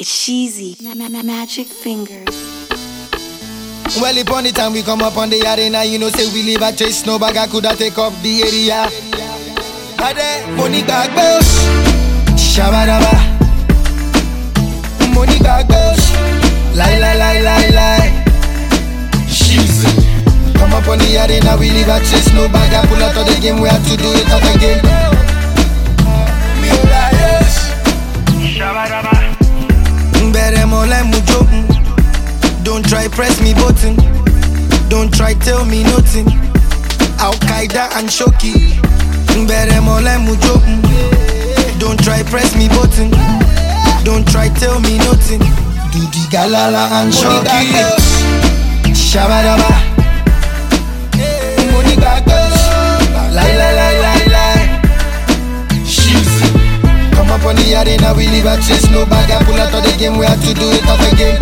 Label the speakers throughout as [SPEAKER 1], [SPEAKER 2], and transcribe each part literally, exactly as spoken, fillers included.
[SPEAKER 1] It's Sheezy, ma ma ma magic fingers.
[SPEAKER 2] Well, upon the time we come up on the arena, you know, say we leave a trace, no bag I coulda take up the area. Ade, money bag boss, shabadaba. Money bag boss, lie lie lie lie lie. Sheezy. Come up on the arena, we leave a trace, no bag I pull out of the game, we have to do it at the game. Me liars, shabadaba. Better more like mujo. Don't try press me button. Don't try tell me nothing. Al Qaeda and Shoki. Better more like mujo. Don't try press me button. Don't try tell me nothing. Do the galala and Shoki. Shabadaba. Money back lie lie lie lie lie. Sheezy. Come up on the arena, we leave a chase, no bag I pull out of the game, we have to do it at again.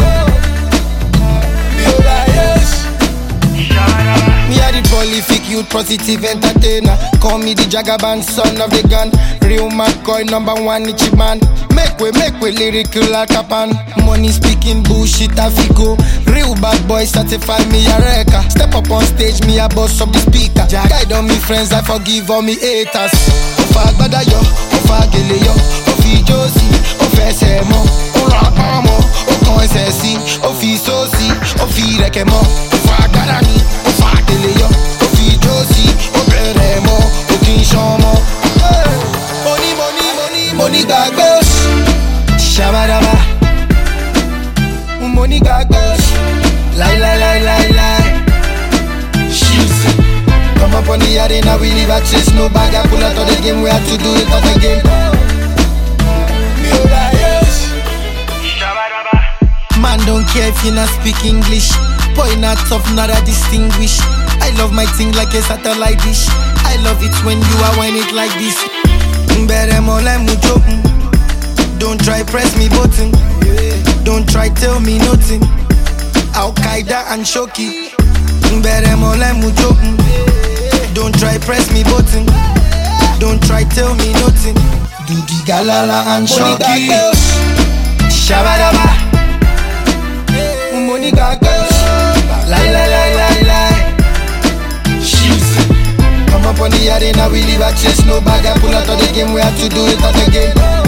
[SPEAKER 2] Me a the prolific youth, positive entertainer. Call me the Jagaban, son of the gun. Real McCoy, number one Ichiban. Make way, make way, lyrical like a pan. Money speaking bullshit, Afiko. Real bad boy, certify me a wrecker. Step up on stage, me a boss of the speaker. Guide on me friends, I forgive all me haters. Ofa gbada yo, ofa gele yo, ofi josi, ofe semo, ora pamo, okon esesi, ofi sosi, ofi rekemo, ofa gbada ni, ofa gele yo, ofi josi, ofe remo, okin shomo. Money, money, money, money gagos, shabadaba. Money gagos, lie, lie, lie, lie, lie. Sheezy. Come up on the arena, we leave a chase, no bag I pull out of the game, we have to do it at the game. Man don't care if you not speak English. Boy not tough, not a distinguish. I love my thing like a satellite dish. I love it when you are whine it like this. Better more like mujo. Don't try press me button. Don't try tell me nothing. Al Qaeda and Shoki. Better more like mujo. Don't try press me button. Don't try tell me nothing. Do the galala and Shoki. Shabadaba. Money gagos. Lie lie lie lie lie. Sheezy. Come up on the arena, we leave a chase, no bag I pull out of the game, we have to do it at the game.